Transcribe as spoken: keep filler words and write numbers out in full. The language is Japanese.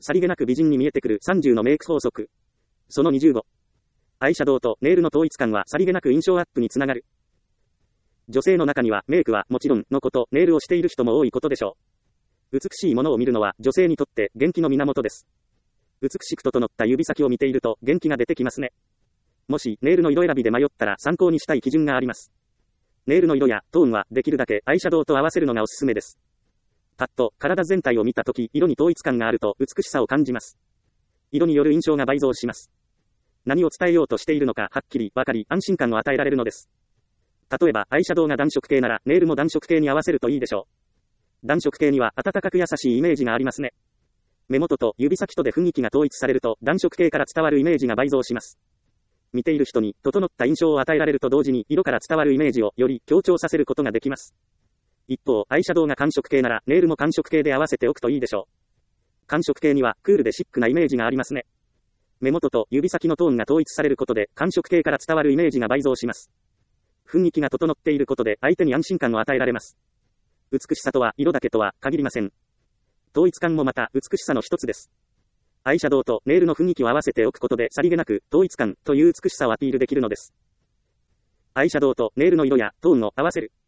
さりげなく美人に見えてくるさんじゅうのメイク法則。そのにじゅうご。アイシャドウとネイルの統一感はさりげなく印象アップにつながる。女性の中にはメイクはもちろんのこと、ネイルをしている人も多いことでしょう。美しいものを見るのは女性にとって元気の源です。美しく整った指先を見ていると元気が出てきますね。もしネイルの色選びで迷ったら参考にしたい基準があります。ネイルの色やトーンはできるだけアイシャドウと合わせるのがおすすめです。パッと体全体を見たとき、色に統一感があると美しさを感じます。色による印象が倍増します。何を伝えようとしているのかはっきり分かり安心感を与えられるのです。例えばアイシャドウが暖色系ならネイルも暖色系に合わせるといいでしょう。暖色系には温かく優しいイメージがありますね。目元と指先とで雰囲気が統一されると暖色系から伝わるイメージが倍増します。見ている人に整った印象を与えられると同時に色から伝わるイメージをより強調させることができます。一方、アイシャドウが寒色系ならネイルも寒色系で合わせておくといいでしょう。寒色系にはクールでシックなイメージがありますね。目元と指先のトーンが統一されることで寒色系から伝わるイメージが倍増します。雰囲気が整っていることで相手に安心感を与えられます。美しさとは色だけとは限りません。統一感もまた美しさの一つです。アイシャドウとネイルの雰囲気を合わせておくことでさりげなく統一感という美しさをアピールできるのです。アイシャドウとネイルの色やトーンを合わせる。